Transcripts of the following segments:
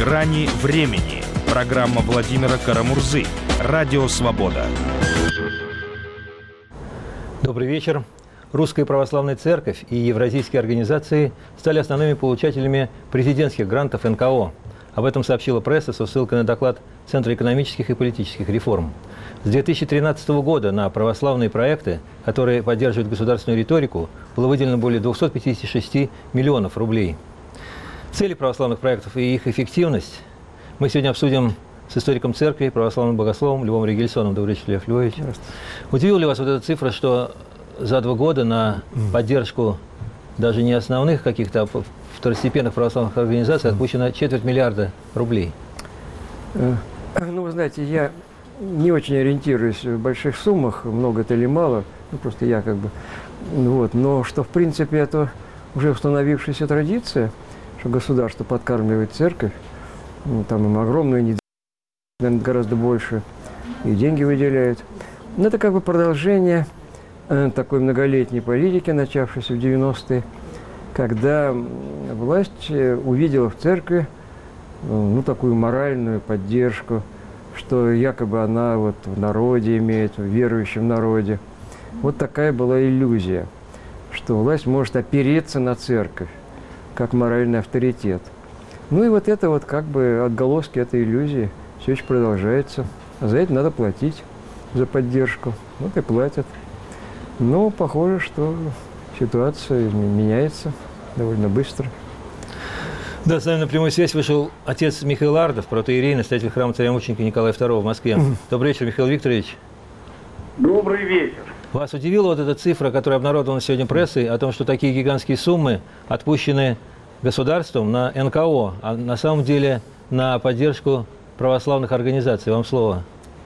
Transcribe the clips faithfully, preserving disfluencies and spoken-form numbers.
«Грани времени». Программа Владимира Карамурзы. Радио «Свобода». Добрый вечер. Русская православная церковь и евразийские организации стали основными получателями президентских грантов эн ка о. Об этом сообщила пресса со ссылкой на доклад Центра экономических и политических реформ. С две тысячи тринадцатого года на православные проекты, которые поддерживают государственную риторику, было выделено более двухсот пятидесяти шести миллионов рублей. Цели православных проектов и их эффективность мы сегодня обсудим с историком церкви, православным богословом Львом Ригельсоном. Добрый вечер, Лев Львович. Удивила ли вас вот эта цифра, что за два года на поддержку даже не основных каких-то, а второстепенных православных организаций отпущено четверть миллиарда рублей? Ну, вы знаете, я не очень ориентируюсь в больших суммах, много это или мало, ну, просто я как бы, вот, но что, в принципе, это уже установившаяся традиция, что государство подкармливает церковь, ну, там им огромную недельную, наверное, гораздо больше, и деньги выделяет. Но это как бы продолжение э, такой многолетней политики, начавшейся в девяностые, когда власть увидела в церкви ну, такую моральную поддержку, что якобы она вот в народе имеет, в верующем народе. Вот такая была иллюзия, что власть может опереться на церковь, как моральный авторитет. Ну и вот это вот как бы отголоски этой иллюзии все еще продолжается. А за это надо платить, за поддержку. Вот и платят. Но похоже, что ситуация меняется довольно быстро. Да, с нами на прямую связь вышел отец Михаил Ардов, протоиерей, настоятель храма царя-мученика Николая второго в Москве. Добрый вечер, Михаил Викторович. Добрый вечер. Вас удивила вот эта цифра, которая обнародована сегодня прессой, о том, что такие гигантские суммы отпущены государством на эн ка о, а на самом деле на поддержку православных организаций? Вам слово.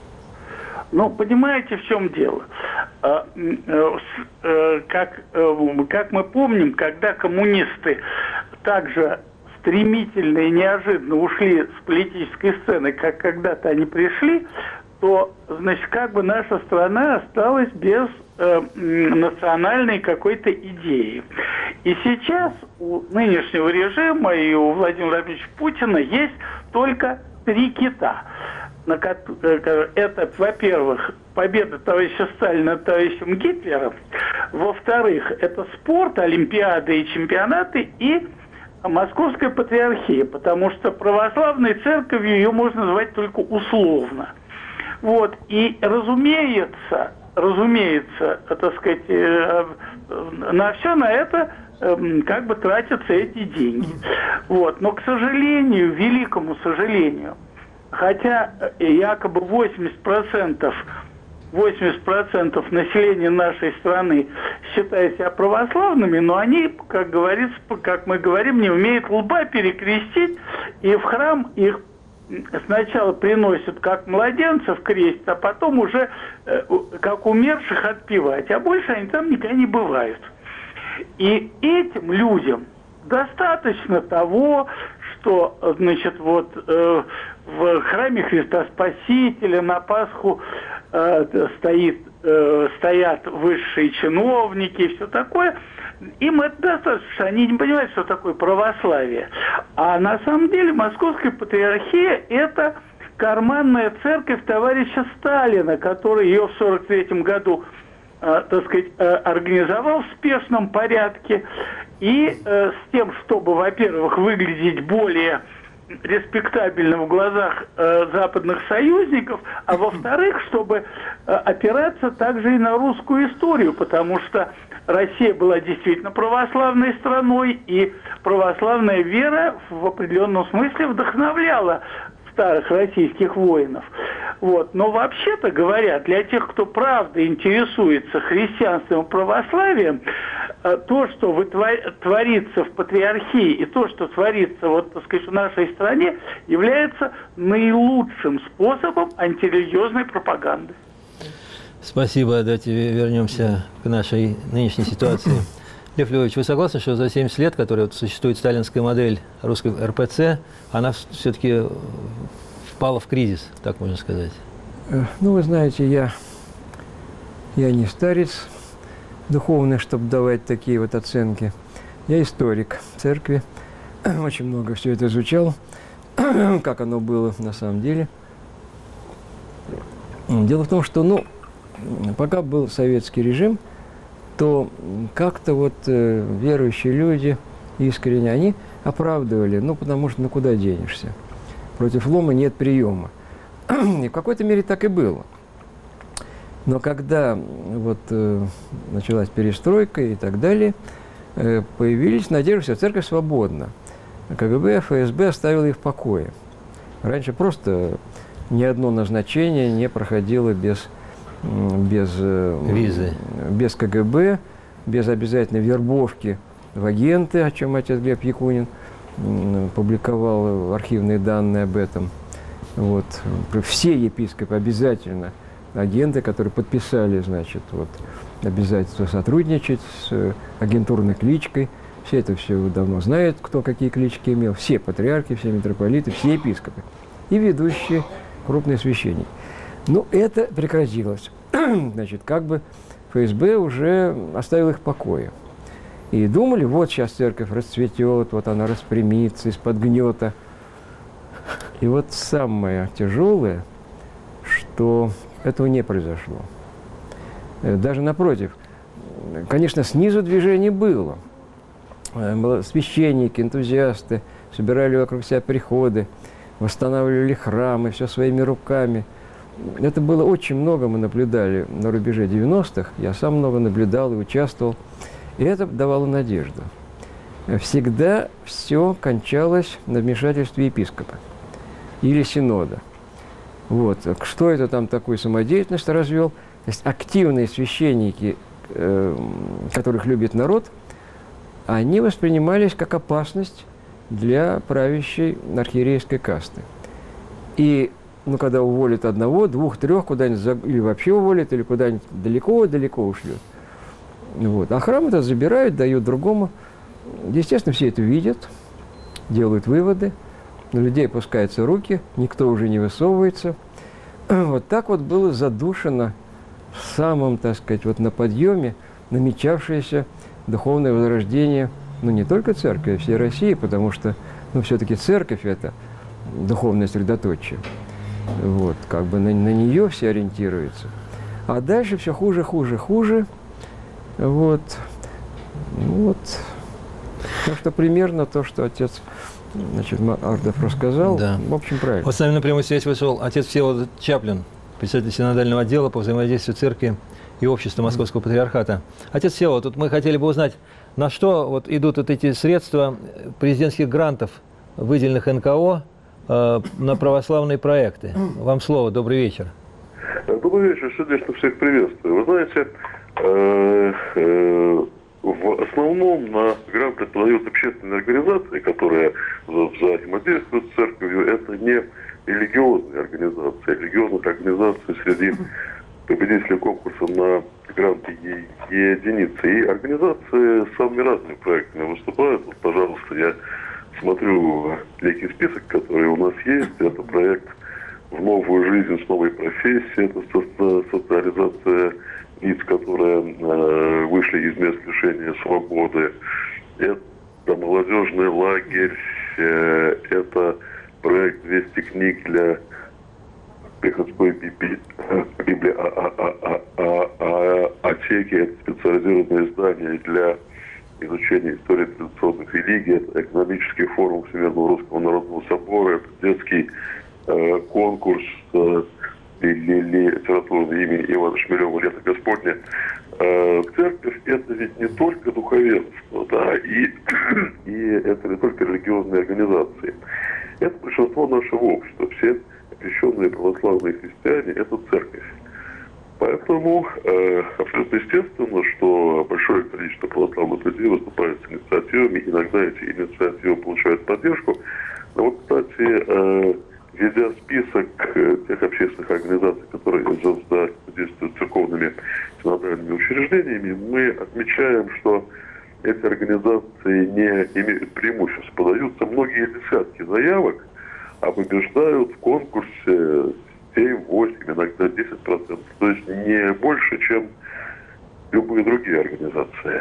Ну, понимаете, в чем дело? Как, как мы помним, когда коммунисты также стремительно и неожиданно ушли с политической сцены, как когда-то они пришли, то, значит, как бы наша страна осталась без э, национальной какой-то идеи. И сейчас у нынешнего режима и у Владимира Владимировича Путина есть только три кита. Это, во-первых, победа товарища Сталина над товарищем Гитлером. Во-вторых, это спорт, олимпиады и чемпионаты, и Московская патриархия, потому что православной церковью ее можно назвать только условно. Вот, и разумеется, разумеется, так сказать, э, на все на это э, как бы тратятся эти деньги. Вот, но, к сожалению, великому сожалению, хотя якобы восемьдесят процентов, восемьдесят процентов населения нашей страны считают себя православными, но они, как говорится, как мы говорим, не умеют лба перекрестить, и в храм их сначала приносят как младенцев крест, а потом уже э, как умерших отпевать, а больше они там никогда не бывают. И этим людям достаточно того, что, значит, вот э, в храме Христа Спасителя на Пасху э, стоит, э, стоят высшие чиновники и все такое. Им это достаточно, они не понимают, что такое православие. А на самом деле Московская патриархия – это карманная церковь товарища Сталина, который ее в сорок третьем году, э, так сказать, э, организовал в спешном порядке. И э, с тем, чтобы, во-первых, выглядеть более респектабельно в глазах э, западных союзников, а во-вторых, чтобы э, опираться также и на русскую историю, потому что Россия была действительно православной страной, и православная вера в определенном смысле вдохновляла старых российских воинов. Вот. Но вообще-то говоря, для тех, кто правда интересуется христианством и православием, то, что творится в патриархии, и то, что творится, вот, так сказать, в нашей стране, является наилучшим способом антирелигиозной пропаганды. Спасибо. Давайте вернемся к нашей нынешней ситуации. Лев Львович, вы согласны, что за семьдесят лет, которая вот существует сталинская модель русской эр пэ цэ, она все-таки впала в кризис, так можно сказать? Ну, вы знаете, я, я не старец духовный, чтобы давать такие вот оценки. Я историк церкви, очень много все это изучал. как оно было на самом деле. Дело в том, что, ну, пока был советский режим, то как-то вот э, верующие люди искренне, они оправдывали, ну, потому что, ну, куда денешься? Против лома нет приема. И в какой-то мере так и было. Но когда вот э, началась перестройка и так далее, э, появились надежды, что церковь свободна. КГБ, ФСБ оставил их в покое. Раньше просто ни одно назначение не проходило без, без визы, без КГБ, без обязательной вербовки в агенты, о чем отец Глеб Якунин публиковал архивные данные об этом. Вот. Все епископы обязательно агенты, которые подписали, значит, вот, обязательство сотрудничать с агентурной кличкой. Все это все давно знают, кто какие клички имел. Все патриархи, все митрополиты, все епископы и ведущие крупные священники. Но это прекратилось. Значит, как бы ФСБ уже оставил их в покое. И думали, вот сейчас церковь расцветет, вот она распрямится из-под гнета. И вот самое тяжелое, что этого не произошло. Даже напротив, конечно, снизу движение было. Священники, энтузиасты собирали вокруг себя приходы, восстанавливали храмы, все своими руками. Это было очень много, мы наблюдали на рубеже девяностых. Я сам много наблюдал и участвовал. И это давало надежду. Всегда все кончалось на вмешательстве епископа или синода. Вот. Что это там такую самодеятельность развел? То есть активные священники, э, которых любит народ, они воспринимались как опасность для правящей архиерейской касты. И ну, когда уволят одного, двух, трех, куда-нибудь, за... или вообще уволят, или куда-нибудь далеко-далеко ушлют. Вот. А храм это забирают, дают другому. Естественно, все это видят, делают выводы, на людей опускаются руки, никто уже не высовывается. Вот так вот было задушено в самом, так сказать, вот на подъеме намечавшееся духовное возрождение, ну, не только церкви, а всей России, потому что, ну, все-таки церковь – это духовное средоточие. Вот, как бы на, на нее все ориентируются. А дальше все хуже, хуже, хуже. Вот. Вот. Так что примерно то, что отец, значит, Ардов рассказал, да. В общем, правильно. Вот с нами на прямую связь вышел отец Всеволод Чаплин, председатель синодального отдела по взаимодействию церкви и общества Московского патриархата. Отец Всеволод, тут мы хотели бы узнать, на что вот идут вот эти средства президентских грантов, выделенных эн ка о, э, на православные проекты. Вам слово. Добрый вечер. Добрый вечер. Сердечно всех приветствую. Вы знаете, э, э, в основном на гранты подают общественные организации, которые взаимодействуют с церковью. Это не религиозные организации. Религиозных организаций среди победителей конкурса на гранты единицы. И организации с самыми разными проектами выступают. Вот, пожалуйста, я смотрю некий список, который у нас есть. Это проект «В новую жизнь с новой профессией». Это со- социализация лиц, которые э, вышли из мест лишения свободы. Это молодежный лагерь. Э, это проект двести книг для приходской библиотеки. Это специализированное издание для изучения истории традиционных религий. Это экономический форум Всемирного Русского Народного Собора. Это детский э, конкурс э, литературного имени Ивана Шмелева «Лето Господне». Э, церковь – это ведь не только духовенство, да, и, и это не только религиозные организации. Это большинство нашего общества. Все крещенные православные христиане – это церковь. Поэтому э, абсолютно естественно, что большое количество православных людей выступает с инициативами, иногда эти инициативы получают поддержку. Но вот, кстати, э, ведя список э, тех общественных организаций, которые взаимодействуют с церковными синодальными учреждениями, мы отмечаем, что эти организации не имеют преимуществ. Подаются многие десятки заявок, а побеждают в конкурсе семь, восемь, иногда десять процентов. То есть не больше, чем любые другие организации.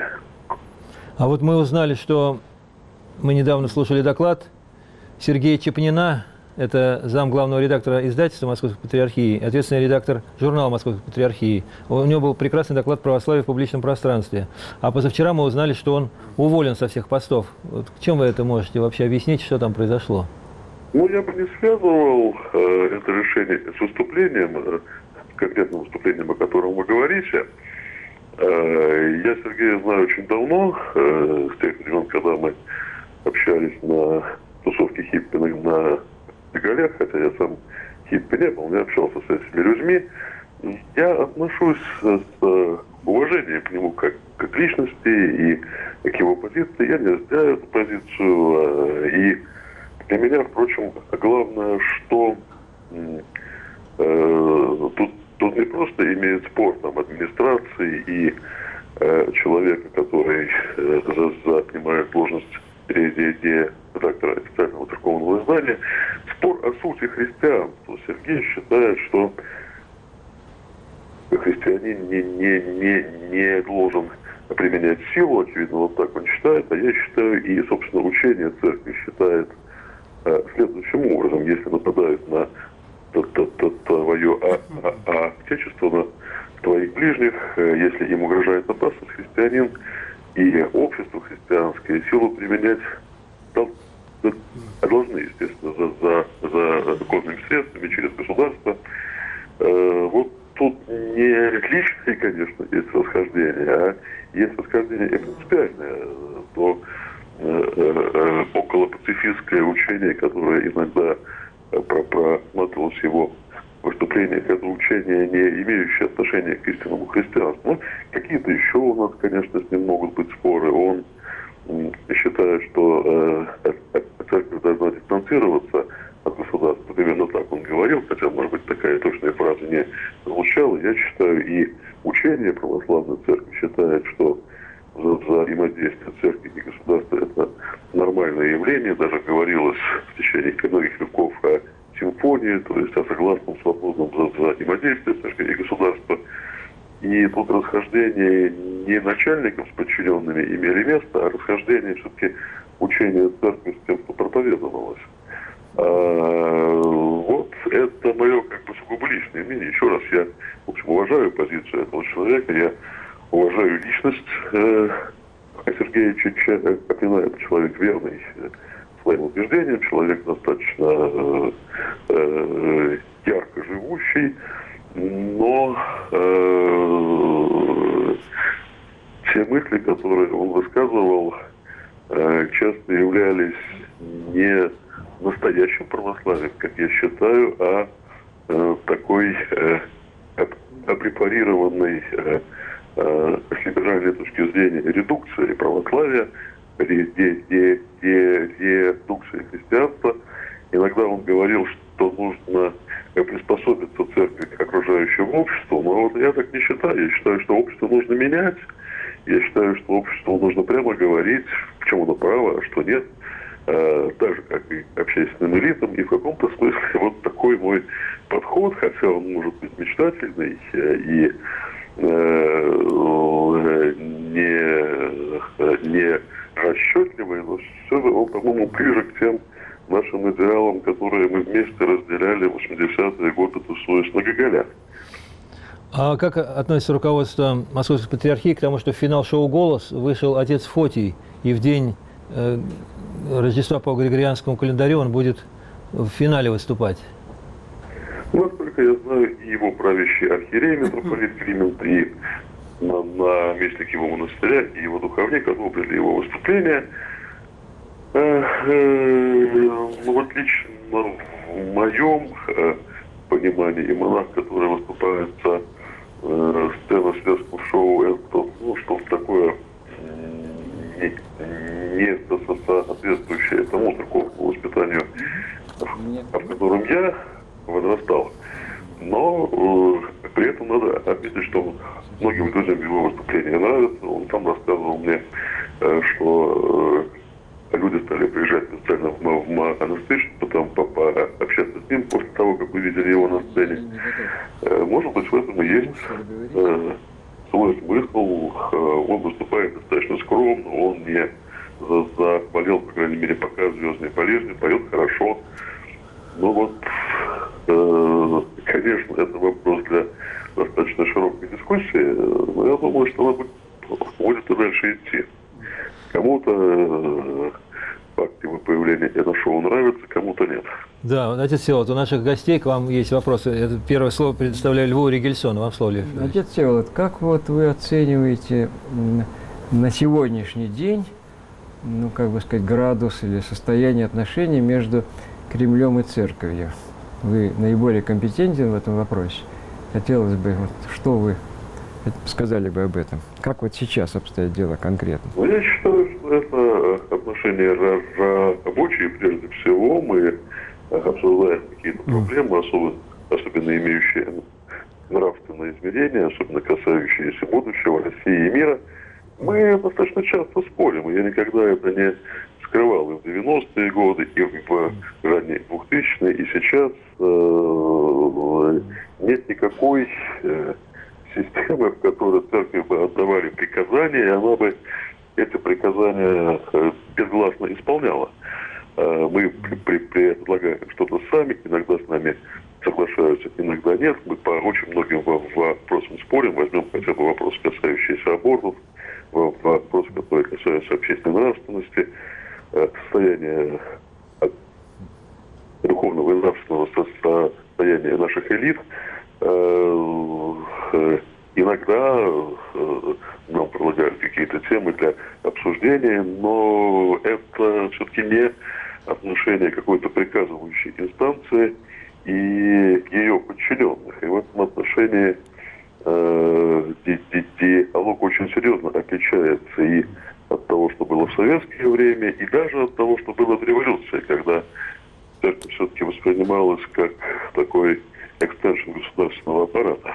А вот мы узнали, что мы недавно слушали доклад Сергея Чепнина, это зам главного редактора издательства Московской Патриархии, ответственный редактор журнала Московской Патриархии. У него был прекрасный доклад «Православие в публичном пространстве». А позавчера мы узнали, что он уволен со всех постов. Вот чем вы это можете вообще объяснить, что там произошло? Ну, я бы не связывал э, это решение с выступлением, э, с конкретным выступлением, о котором вы говорите. Э, я Сергея знаю очень давно, э, с тех времен, когда мы общались на тусовке хиппи на, на Гоголях, хотя я сам хиппи не был, я общался с этими людьми. Я отношусь с, с уважением к нему как, как к личности и к его позиции. Я не разделяю эту позицию. Э, и Для меня, впрочем, главное, что э, тут, тут не просто имеет спор там, администрации и э, человека, который э, занимает должность редактора официального церковного издания, спор о сути христианства. Сергей считает, что христианин не, не, не, не должен применять силу, очевидно, вот так он считает, а я считаю, и, собственно, учение церкви считает следующим образом: если нападают на твое отечество, на твоих ближних, если им угрожает опасность, христианин и общество христианское силу применять должны, естественно, за, за, за законными средствами, через государство. Вот тут не личные, конечно, есть расхождения, а есть расхождение и принципиальное, то около пацифистское учение, которое иногда просматривалось его в выступлениях, это учение, не имеющее отношения к истинному христианству. Ну, какие-то еще у нас, конечно, с ним могут быть споры. Он считает, что э, церковь должна дистанцироваться от государства. Примерно так он говорил, хотя, может быть, такая точная фраза не звучала. Я считаю, и учение православной церкви считает, что взаимодействие церкви и государства — это нормальное явление. Даже говорилось в течение многих веков о симфонии, то есть о согласном свободном взаимодействии церкви и государства. И тут расхождение не начальников с подчиненными имели место, а расхождение все-таки учения церкви с тем, что проповедовалось. А, вот это мое как бы сугубо личное мнение. Еще раз, я, в общем, уважаю позицию этого человека, я уважаю личность э, Сергея Чечапина. Это человек верный э, своим убеждениям, человек достаточно э, э, ярко живущий, но э, те мысли, которые он высказывал, э, часто являлись не настоящим православием, как я считаю, а э, такой э, опрепарированной э, с либеральной точки зрения редукции православия, редукции христианства. Иногда он говорил, что нужно приспособиться церкви к окружающему обществу, но вот я так не считаю. Я считаю, что общество нужно менять. Я считаю, что обществу нужно прямо говорить, в чем оно право, а что нет. Так же, как и общественным элитам. И в каком-то смысле вот такой мой подход, хотя он может быть мечтательный и не, не расчетливый, но все равно, по-моему, ближе к тем нашим идеалам, которые мы вместе разделяли в восьмидесятые годы, тусуясь на Гоголях. А как относится руководство Московской Патриархии к тому, что в финал шоу «Голос» вышел отец Фотий, и в день э, Рождества по Григорианскому календарю он будет в финале выступать? Насколько я знаю, и его правящий архиерей митрополит Климент, и на, наместник его монастыря, и его духовник одобрили его выступление. Э, э, ну, вот лично в моем э, понимании, и монах, который выступает за э, сцену светского шоу, это ну, что-то такое не, не соответствующее тому церковному воспитанию, в котором я возрастал. Но э, при этом надо отметить, что многим людям его выступление нравится. Он сам рассказывал мне, э, что э, люди стали приезжать специально в, в монастырь, чтобы там пообщаться с ним после того, как увидели его на сцене. Э, может быть, в этом и есть э, свой смысл. Э, он выступает достаточно скромно, он не заболел, по крайней мере, пока звездной болезнью, поет хорошо. Ну вот, э, конечно, это вопрос для достаточно широкой дискуссии, но я думаю, что она будет, будет и дальше идти. Кому-то э, факт его появления это шоу нравится, кому-то нет. Да, отец Всеволод, у наших гостей к вам есть вопросы. Это первое слово предоставляю Льву Ригельсону. Вам слово, Лев. Отец Всеволод, как вот вы оцениваете на сегодняшний день, ну, как бы сказать, градус или состояние отношений между Кремлем и Церковью? Вы наиболее компетентен в этом вопросе. Хотелось бы, вот, что вы сказали бы об этом? Как вот сейчас обстоят дела конкретно? Ну, я считаю, что это отношения рабочие прежде всего. Мы обсуждаем какие-то проблемы, особенно, особенно имеющие нравственное измерение, особенно касающиеся будущего России и мира. Мы достаточно часто спорим, и я никогда это не скрывал и в девяностые годы, и в ранние двухтысячные, и сейчас э, нет никакой э, системы, в которой церкви бы отдавали приказания, и она бы эти приказания э, безгласно исполняла. Э, мы при, при, предлагаем что-то сами, иногда с нами соглашаются, иногда нет. Мы по очень многим вопросам спорим. Возьмем хотя бы вопрос, касающийся абортов, вопрос, который касается общественной нравственности, состояния духовного и нравственного состояния наших элит. Иногда нам предлагают какие-то темы для обсуждения, но это все-таки не отношение какой-то приказывающей инстанции и ее подчиненных. И в этом отношении э, диалог очень серьезно отличается и от того, что было в советское время, и даже от того, что было в революции, когда церковь все-таки воспринималась как такой экстеншн государственного аппарата.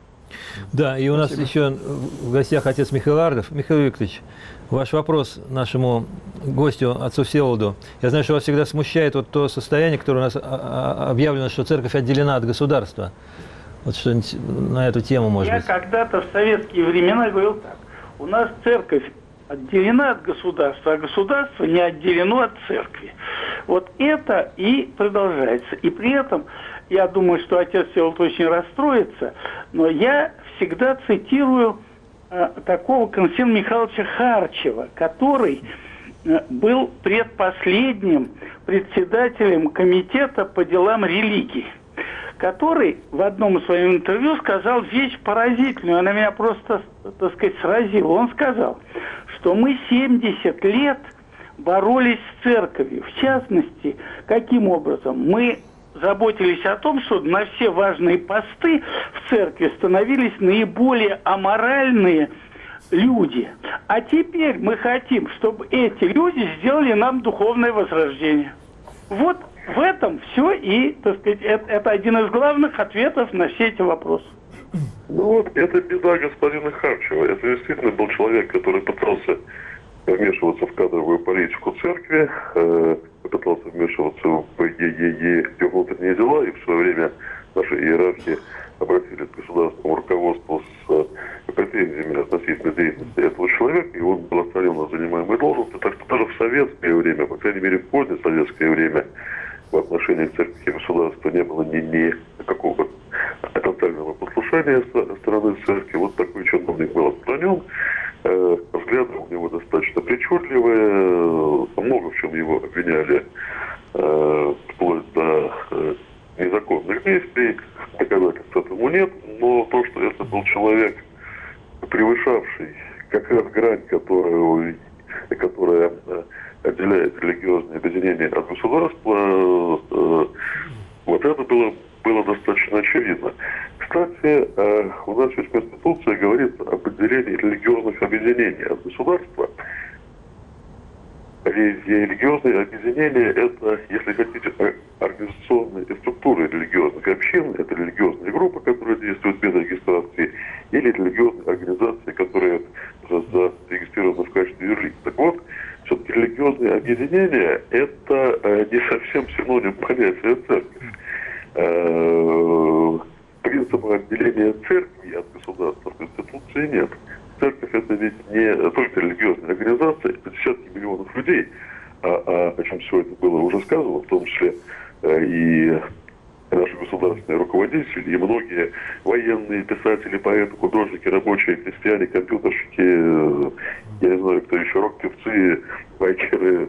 Да, и у нас Спасибо. еще в гостях отец Михаил Ардов. Михаил Викторович, ваш вопрос нашему гостю, отцу Всеволоду. Я знаю, что вас всегда смущает вот то состояние, которое у нас объявлено, что церковь отделена от государства. Вот что-нибудь на эту тему, может Я быть. когда-то в советские времена говорил так. У нас церковь отделена от государства, а государство не отделено от церкви. Вот это и продолжается. И при этом, я думаю, что отец Всеволод очень расстроится, но я всегда цитирую э, такого Константина Михайловича Харчева, который э, был предпоследним председателем комитета по делам религии, который в одном из своих интервью сказал вещь поразительную, она меня просто, так сказать, сразила. Он сказал, что мы семьдесят лет боролись с церковью. В частности, каким образом? Мы заботились о том, что на все важные посты в церкви становились наиболее аморальные люди. А теперь мы хотим, чтобы эти люди сделали нам духовное возрождение. Вот в этом все, и, так сказать, это, это один из главных ответов на все эти вопросы. Ну вот, это беда господина Харчева. Это действительно был человек, который пытался вмешиваться в кадровую политику церкви, э, пытался вмешиваться в ее внутренние дела, и в свое время наши иерархи обратились к государственному руководству с э, претензиями относительно деятельности этого человека, и он был отстранен от занимаемой должности. Так что даже в советское время, по крайней мере в позднее советское время, в отношении к церкви и государства не было ни, ни какого тотального послушания со стороны церкви. Вот такой чиновник был отстранен. Э, взгляды у него достаточно причудливые, много в чем его обвиняли, э, вплоть до э, незаконных действий, доказательств этому нет, но то, что это был человек, превышавший как раз грань, которую, которая э, отделяет религиозные объединения от государства, э, вот это было, было достаточно очевидно. Кстати, у нас ведь Конституция говорит об отделении религиозных объединений от государства. Религиозные объединения – это, если хотите, организационные структуры религиозных общин, это религиозные группы, которые действуют без регистрации, или религиозные организации, которые зарегистрированы в качестве юрлиц. Так вот, все-таки религиозные объединения – это не совсем синоним понятия церковь. Принципа отделения церкви от государства в Конституции нет. Церковь – это ведь не только религиозная организация, это десятки миллионов людей, а, а, о чем все это было уже сказано, в том числе э, и наши государственные руководители, и многие военные, писатели, поэты, художники, рабочие, крестьяне, компьютерщики, я не знаю, кто еще, рок-певцы, байкеры,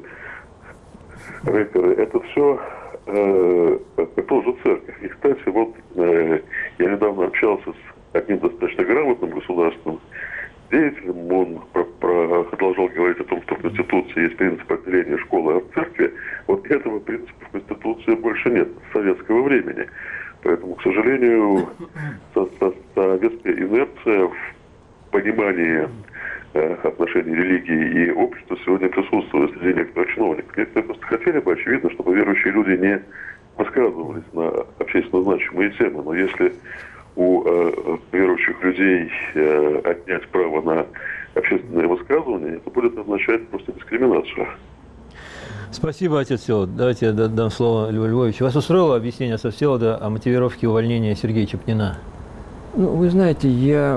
рэперы, это все э, тоже церковь. И, кстати, вот э, я недавно общался с одним достаточно грамотным государственным деятелем, он про, про, продолжал говорить о том, что в Конституции есть принцип отделения школы от церкви. Вот этого принципа в Конституции больше нет с советского времени. Поэтому, к сожалению, со, со, советская инерция в понимании э, отношений религии и общества сегодня присутствует среди некоторых чиновников. Некоторые просто хотели бы, очевидно, чтобы верующие люди не высказывались на общественно значимые темы. Но если у э, верующих людей э, отнять право на общественное высказывание, это будет означать просто дискриминацию. Спасибо, отец Всеволод. Давайте я дам слово Льву Львовичу. Вас устроило объяснение отца Всеволода о мотивировке увольнения Сергея Чепнина? Ну, вы знаете, я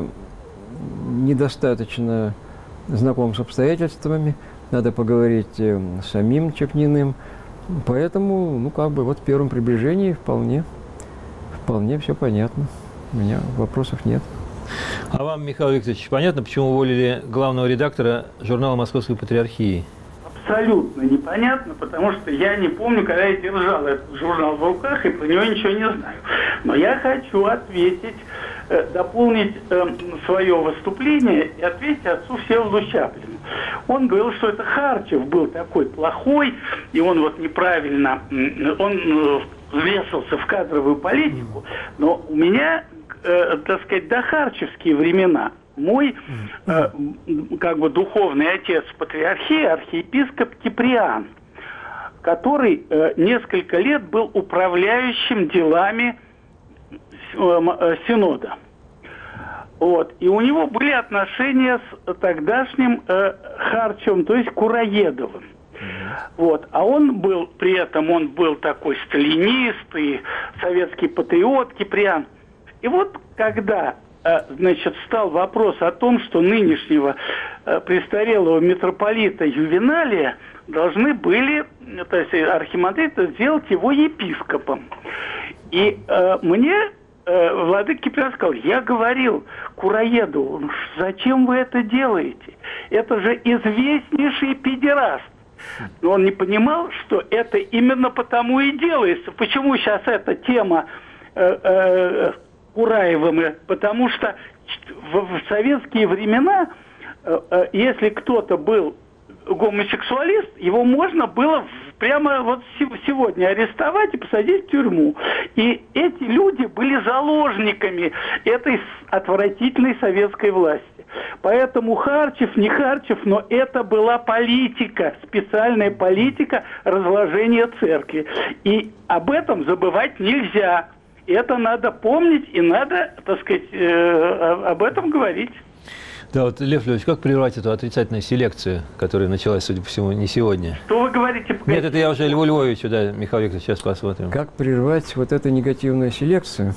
недостаточно знаком с обстоятельствами. Надо поговорить э, с самим Чепниным. Поэтому, ну, как бы, вот в первом приближении вполне, вполне все понятно. У меня вопросов нет. А вам, Михаил Викторович, понятно, почему уволили главного редактора журнала «Московской патриархии»? Абсолютно непонятно, потому что я не помню, когда я держал этот журнал в руках и про него ничего не знаю. Но я хочу ответить, э, дополнить э, свое выступление и ответить отцу Всеволоду Чаплину. Он говорил, что это Харчев был такой плохой, и он вот неправильно, он э, вмешался в кадровую политику, но у меня, э, так сказать, дохарчевские времена. Мой, э, как бы, духовный отец патриархии, архиепископ Киприан, который э, несколько лет был управляющим делами э, э, Синода. Вот. И у него были отношения с тогдашним э, Харчевым, то есть Кураедовым. Вот. А он был, при этом он был такой сталинист и советский патриот Киприан. И вот когда, значит, стал вопрос о том, что нынешнего престарелого митрополита Ювеналия должны были, то есть архимандрита, сделать его епископом. И э, мне э, владыка Киприан сказал: я говорил Кураедову, зачем вы это делаете? Это же известнейший педераст. Но он не понимал, что это именно потому и делается. Почему сейчас эта тема э, э, Кураевым? Потому что в, в советские времена, э, э, если кто-то был гомосексуалист, его можно было прямо вот сегодня арестовать и посадить в тюрьму. И эти люди были заложниками этой отвратительной советской власти. Поэтому Харчев, не Харчев, но это была политика, специальная политика разложения церкви. И об этом забывать нельзя. Это надо помнить и надо, так сказать, э, об этом говорить. Да, вот, Лев Львович, как прервать эту отрицательную селекцию, которая началась, судя по всему, не сегодня? Что вы говорите? Погодите. Нет, это я уже Льву Львовичу, да, Михаил Викторович, сейчас посмотрим. Как прервать вот эту негативную селекцию?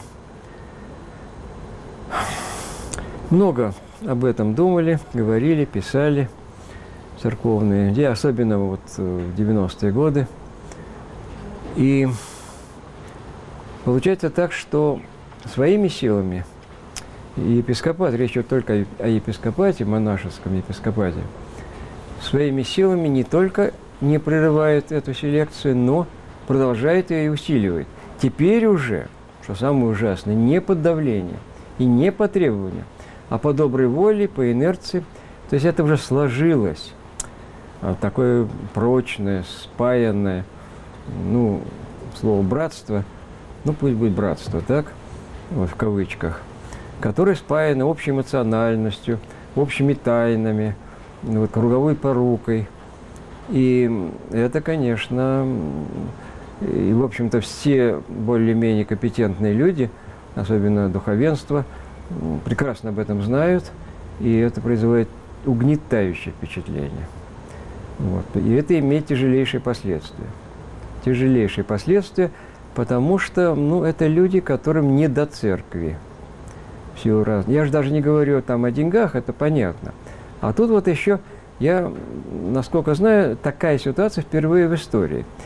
Много об этом думали, говорили, писали церковные, где особенно вот в девяностые годы. И получается так, что своими силами епископат, речь идет только о епископате, монашеском епископате, своими силами не только не прерывает эту селекцию, но продолжает ее и усиливает. Теперь уже, что самое ужасное, не под давлением и не по требованию, а по доброй воле, по инерции. То есть это уже сложилось, такое прочное, спаянное, ну, слово «братство», ну, пусть будет «братство», так, вот в кавычках, которое спаяно общей эмоциональностью, общими тайнами, вот, круговой порукой. И это, конечно, и, в общем-то, все более-менее компетентные люди, особенно духовенство, прекрасно об этом знают, и это производит угнетающее впечатление. Вот. И это имеет тяжелейшие последствия. Тяжелейшие последствия, потому что, ну, это люди, которым не до церкви. Все раз. Я же даже не говорю там о деньгах, это понятно. А тут вот еще, я, насколько знаю, такая ситуация впервые в истории.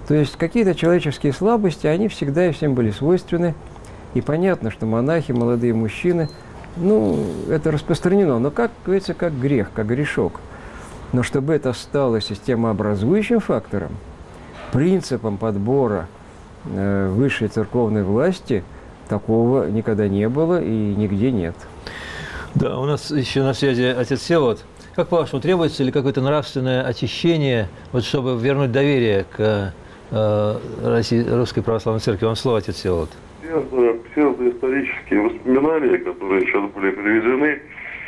То есть какие-то человеческие слабости, они всегда и всем были свойственны. И понятно, что монахи, молодые мужчины, ну, это распространено. Но, как говорится, как грех, как грешок. Но чтобы это стало системообразующим фактором, принципом подбора э, высшей церковной власти, такого никогда не было и нигде нет. Да, у нас еще на связи отец Всеволод. Как по-вашему, требуется ли какое-то нравственное очищение, вот, чтобы вернуть доверие к э, России, Русской Православной Церкви? Вам слово, отец Всеволод. Псевдоисторические воспоминания, которые сейчас были приведены,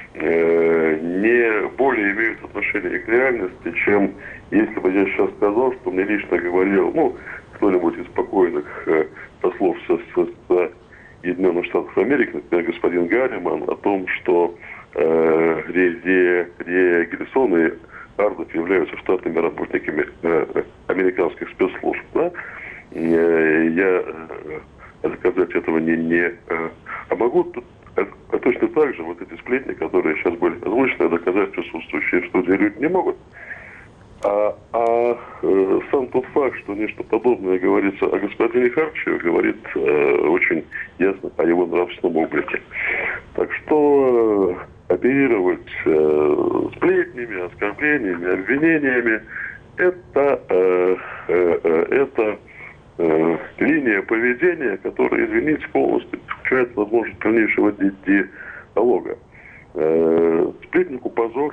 э, не более имеют отношение к реальности, чем если бы я сейчас сказал, что мне лично говорил, ну, кто-нибудь из покойных э, послов со, со, со Соединенных Штатов Америки, например, господин Гарриман, о том, что э, Ре, Ре Гильсон и Ардов являются штатными работниками э, американских спецслужб. Да? Э, я э, доказать этого не, не э, а могу. А точно так же вот эти сплетни, которые сейчас были озвучены, доказать присутствующие в студии люди не могут. А, а э, сам тот факт, что нечто подобное говорится о господине Харчеве, говорит э, очень ясно о его нравственном облике. Так что э, оперировать э, сплетнями, оскорблениями, обвинениями, это, э, э, э, это э, линия поведения, которая, извините, полностью исключает возможность дальнейшего диалога. Э, сплетнику позор.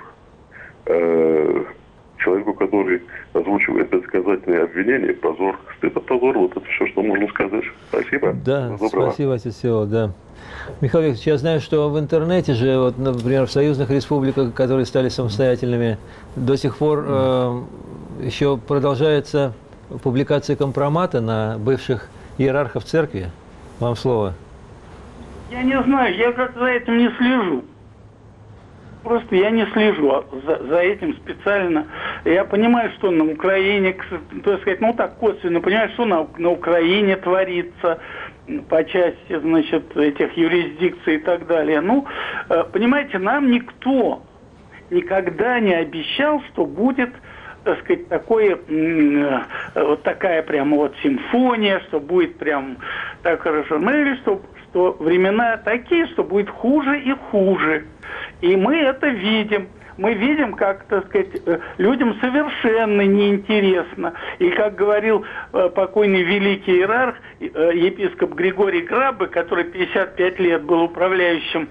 Э, Человеку, который озвучивает бездоказательные обвинения, позор. Это позор, вот это все, что можно сказать. Спасибо. Да, спасибо, отец Всеволод, да. Михаил Викторович, я знаю, что в интернете же, вот, например, в союзных республиках, которые стали самостоятельными, до сих пор э, еще продолжается публикация компромата на бывших иерархов церкви. Вам слово. Я не знаю, я как за этим не слежу. Просто я не слежу за, за этим специально. Я понимаю, что на Украине, так сказать, ну так косвенно, понимаю, что на, на Украине творится по части, значит, этих юрисдикций и так далее. Ну, понимаете, нам никто никогда не обещал, что будет, так сказать, такое, вот такая прямо вот симфония, что будет прям так хорошо. Мы говорили, что, что времена такие, что будет хуже и хуже. И мы это видим. Мы видим, как, так сказать, людям совершенно неинтересно. И, как говорил покойный великий иерарх, епископ Григорий Грабbe, который пятьдесят пять лет был управляющим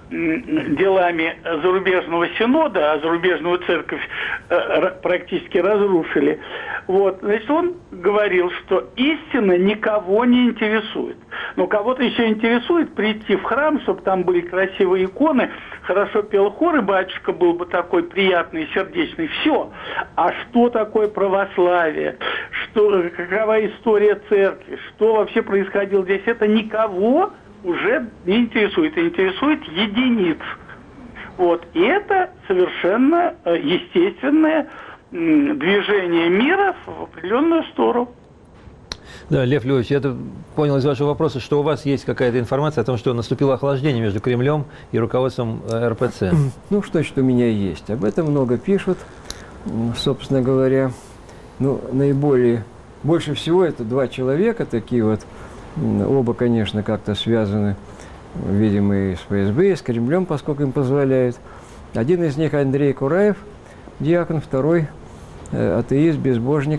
делами зарубежного синода, а зарубежную церковь практически разрушили. Вот, значит, он говорил, что истина никого не интересует. Но кого-то еще интересует прийти в храм, чтобы там были красивые иконы, хорошо пел хор, и батюшка был бы такой приятный, сердечный. Все. А что такое православие? Что, какова история церкви? Что вообще происходило здесь? Это никого уже не интересует, интересует единиц. Вот. И это совершенно естественное движение мира в определенную сторону. Да, Лев Львович, я понял из вашего вопроса, что у вас есть какая-то информация о том, что наступило охлаждение между Кремлем и руководством эр пэ цэ. Ну, что, что у меня есть. Об этом много пишут. Собственно говоря, ну, наиболее, больше всего это два человека, такие вот, оба, конечно, как-то связаны, видимо, и с эф эс бэ, и с Кремлем, поскольку им позволяют. Один из них Андрей Кураев, диакон, второй э, атеист, безбожник,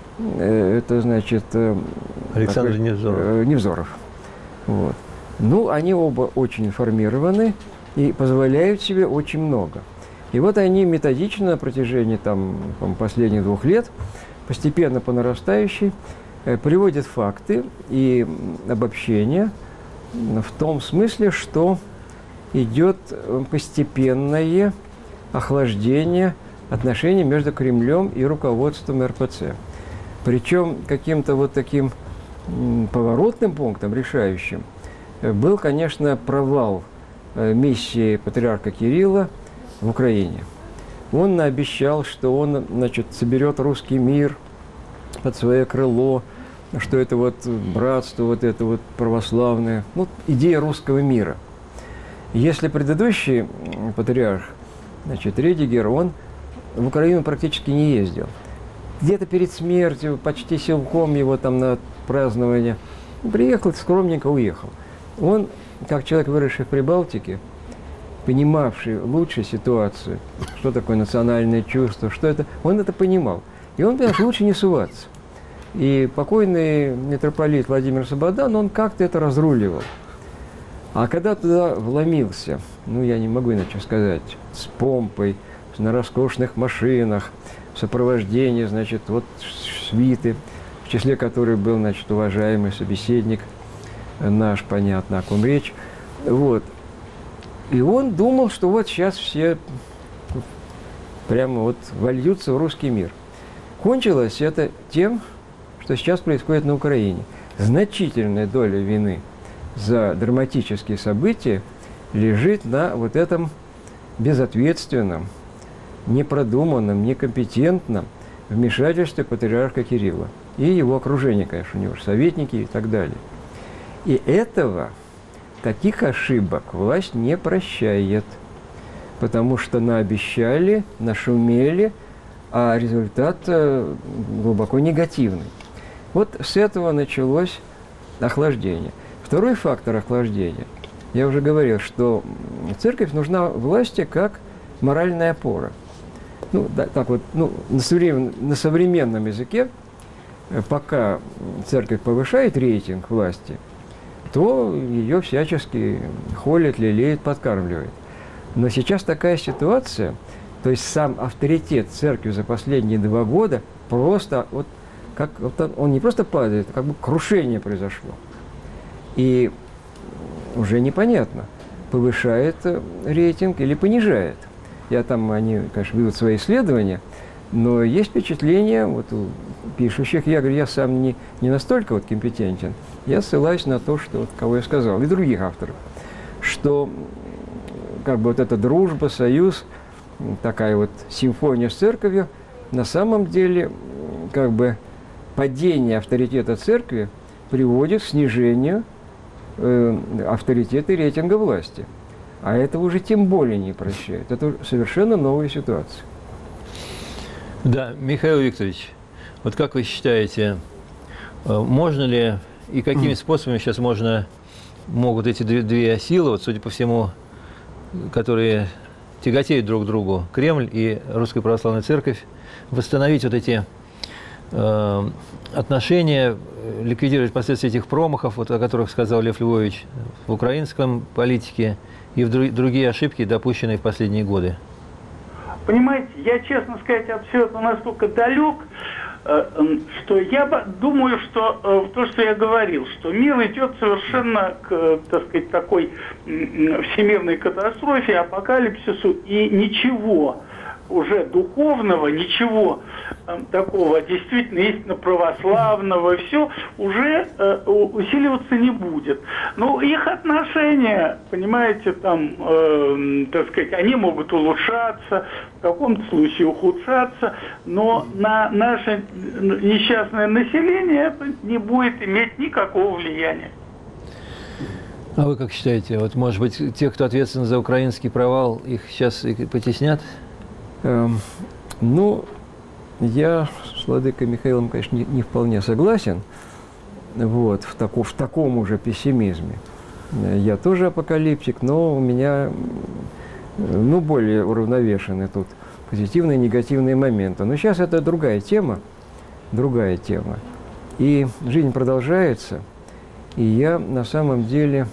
э, это, значит, э, Александр такой, Невзоров. Э, Невзоров. Вот. Ну, они оба очень информированы и позволяют себе очень много. И вот они методично на протяжении там, последних двух лет, постепенно по нарастающей, приводят факты и обобщения в том смысле, что идет постепенное охлаждение отношений между Кремлем и руководством эр пэ цэ. Причем каким-то вот таким поворотным пунктом, решающим, был, конечно, провал миссии патриарха Кирилла в Украине. Он наобещал, что он, значит, соберет русский мир под свое крыло, что это вот братство, вот это вот православное, ну, идея русского мира. Если предыдущий патриарх, значит, Редигер, он в Украину практически не ездил. где-то перед смертью, почти силком его там на празднование. Приехал, скромненько уехал. Он, как человек, выросший в Прибалтике, понимавший лучше ситуацию, что такое национальное чувство, что это, он это понимал. И он понял, что лучше не суваться. И покойный митрополит Владимир Слободан, он как-то это разруливал. А когда туда вломился, ну, я не могу иначе сказать, с помпой, на роскошных машинах, в сопровождении, значит, вот свиты, в числе которых был, значит, уважаемый собеседник наш, понятно, о ком речь. Вот. И он думал, что вот сейчас все прямо вот вольются в русский мир. Кончилось это тем, что сейчас происходит на Украине. Значительная доля вины за драматические события лежит на вот этом безответственном, непродуманном, некомпетентном вмешательстве патриарха Кирилла. И его окружение, конечно, у него советники и так далее. И этого, таких ошибок власть не прощает, потому что наобещали, нашумели, а результат глубоко негативный. Вот с этого началось охлаждение. Второй фактор охлаждения. Я уже говорил, что церковь нужна власти как моральная опора. Ну, да, так вот, ну, на, современ, на современном языке, пока церковь повышает рейтинг власти, то ее всячески холят, лелеют, подкармливают. Но сейчас такая ситуация, то есть сам авторитет церкви за последние два года просто, вот, как, вот он, он не просто падает, как бы крушение произошло. И уже непонятно, повышает рейтинг или понижает. Я там, они, конечно, ведут свои исследования, но есть впечатление, вот у пишущих, я говорю, я сам не, не настолько вот компетентен, я ссылаюсь на то, что, вот, кого я сказал, и других авторов, что как бы вот эта дружба, союз, такая вот симфония с церковью, на самом деле, как бы падение авторитета церкви приводит к снижению э, авторитета и рейтинга власти. А это уже тем более не прощает. Это совершенно новая ситуация. Да, Михаил Викторович, вот как вы считаете, можно ли и какими способами сейчас можно, могут эти две, две силы, вот, судя по всему, которые тяготеют друг к другу, Кремль и Русская Православная Церковь, восстановить вот эти э, отношения, ликвидировать последствия этих промахов, вот, о которых сказал Лев Львович, в украинском политике, и в друг, другие ошибки, допущенные в последние годы? Понимаете, я, честно сказать, от всего этого настолько далек, что я думаю, что то, что я говорил, что мир идет совершенно к, так сказать, такой всемирной катастрофе, апокалипсису, и ничего уже духовного, ничего э, такого действительно истинно православного, все уже э, усиливаться не будет. Но их отношения, понимаете, там, э, так сказать, они могут улучшаться, в каком-то случае ухудшаться, но на наше несчастное население это не будет иметь никакого влияния. А вы как считаете, вот, может быть, те, кто ответственен за украинский провал, их сейчас и потеснят? Эм, ну, я с владыкой Михаилом, конечно, не, не вполне согласен, вот, в, тако, в таком уже пессимизме. Я тоже апокалиптик, но у меня, ну, более уравновешены тут позитивные и негативные моменты. Но сейчас это другая тема, другая тема. И жизнь продолжается, и я на самом деле,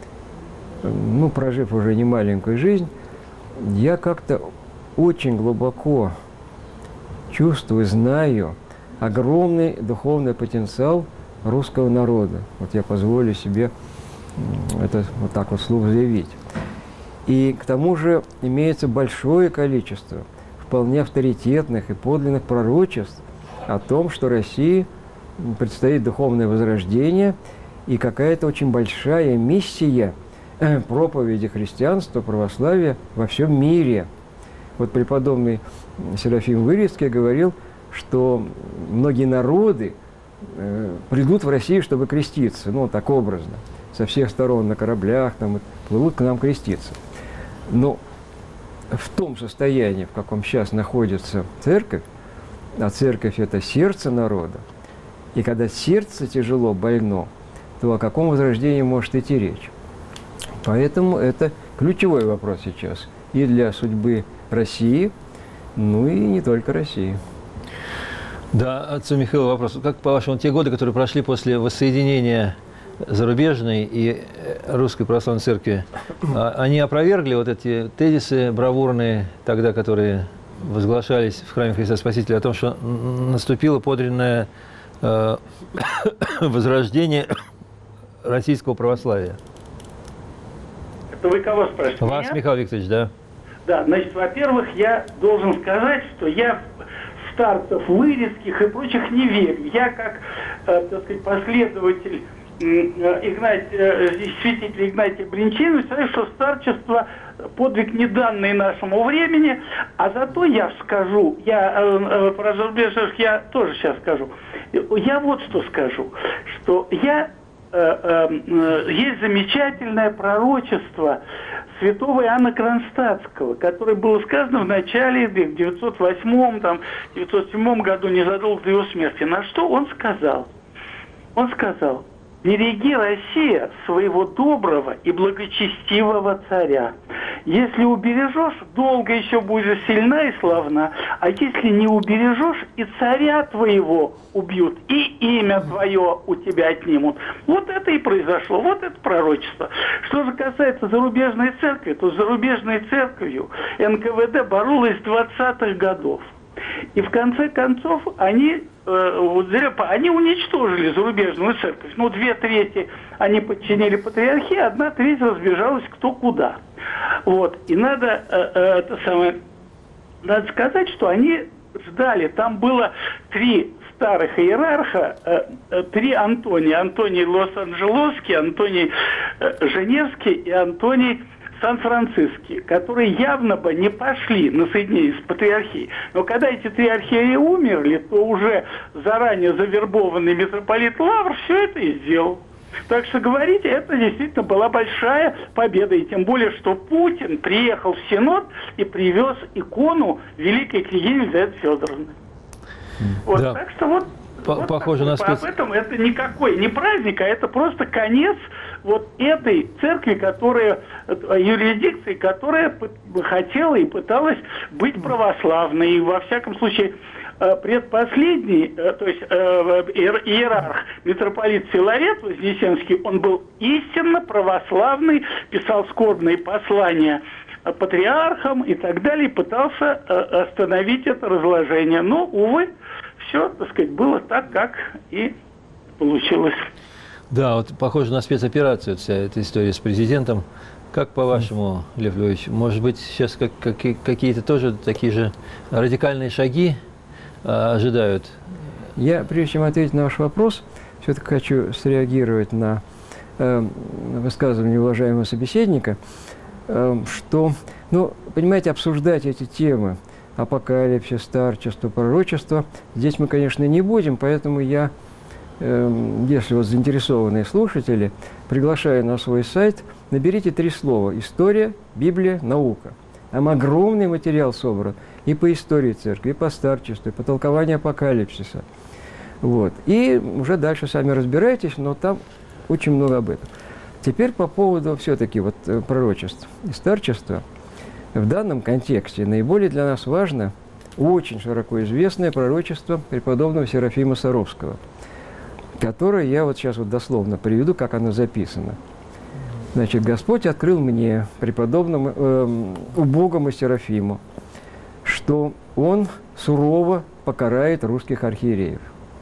ну, прожив уже немаленькую жизнь, я как-то очень глубоко чувствую, знаю огромный духовный потенциал русского народа. Вот я позволю себе это вот так вот вслух заявить. И к тому же имеется большое количество вполне авторитетных и подлинных пророчеств о том, что России предстоит духовное возрождение и какая-то очень большая миссия проповеди христианства, православия во всем мире. Вот преподобный Серафим Вырицкий говорил, что многие народы э, придут в Россию, чтобы креститься, ну, так образно, со всех сторон на кораблях, там, плывут к нам креститься. Но в том состоянии, в каком сейчас находится церковь, а церковь – это сердце народа. И когда сердце тяжело больно, то о каком возрождении может идти речь? Поэтому это ключевой вопрос сейчас и для судьбы России, ну и не только России. Да, отцу Михаилу вопрос. Как, по-вашему, те годы, которые прошли после воссоединения зарубежной и русской православной церкви, они опровергли вот эти тезисы бравурные тогда, которые возглашались в храме Христа Спасителя, о том, что наступило подлинное э, возрождение российского православия? Это вы кого спрашиваете? Вас, Меня? Михаил Викторович, да? Да, значит, во-первых, я должен сказать, что я в старцев Вырицких и прочих не верю. Я как, э, так сказать, последователь Игнатия, святителя Игнатия Бринчанина, считаю, что старчество подвиг не данный нашему времени, а зато я скажу, я э, про зарубежных я тоже сейчас скажу, я вот что скажу, что я э, э, есть замечательное пророчество святого Иоанна Кронштадтского, которое было сказано в начале, в девятьсот восьмом, там, девятьсот седьмом году, незадолго до его смерти. На что он сказал? Он сказал: «Береги, Россия, своего доброго и благочестивого царя. Если убережешь, долго еще будешь сильна и славна, а если не убережешь, и царя твоего убьют, и имя твое у тебя отнимут». Вот это и произошло, вот это пророчество. Что же касается зарубежной церкви, то с зарубежной церковью эн ка вэ дэ боролась с двадцатых годов. И в конце концов они, э, вот, они уничтожили зарубежную церковь. Ну, две трети они подчинили патриархии, одна треть разбежалась кто куда. Вот. И надо, э, э, это самое, надо сказать, что они ждали. Там было три старых иерарха, э, э, три Антония. Антоний Лос-Анджелесский, Антоний э, Женевский и Антоний Сан-Франциский, которые явно бы не пошли на соединение с патриархией. Но когда эти три архиерея умерли, то уже заранее завербованный митрополит Лавр все это и сделал. Так что, говорите, это действительно была большая победа. И тем более, что Путин приехал в Синод и привез икону великой княгини Елизаветы Федоровны. Вот, да. Так что вот, вот похоже на спец... об этом это никакой не праздник, а это просто конец вот этой церкви, которая, юрисдикции, которая хотела и пыталась быть православной. И во всяком случае предпоследний, то есть иерарх, митрополит Филарет Вознесенский, он был истинно православный, писал скорбные послания патриархам и так далее, и пытался остановить это разложение. Но, увы, все, так сказать, было так, как и получилось. Да, вот похоже на спецоперацию вся эта история с президентом. Как по-вашему, Лев Львович, может быть, сейчас как, как, какие-то тоже такие же радикальные шаги а, ожидают? Я, прежде чем ответить на ваш вопрос, все-таки хочу среагировать на э, высказывание уважаемого собеседника, э, что, ну, понимаете, обсуждать эти темы, апокалипсис, старчество, пророчество, здесь мы, конечно, не будем, поэтому я, э, если вот заинтересованные слушатели, приглашаю на свой сайт, наберите три слова: история, Библия, наука. Там огромный материал собран и по истории церкви, и по старчеству, и по толкованию апокалипсиса. Вот. И уже дальше сами разбирайтесь, но там очень много об этом. Теперь по поводу все-таки вот пророчеств и старчества. В данном контексте наиболее для нас важно очень широко известное пророчество преподобного Серафима Саровского, которое я вот сейчас вот дословно приведу, как оно записано. Значит, Господь открыл мне, преподобному, э, убогому Серафиму, что Он сурово покарает русских архиереев.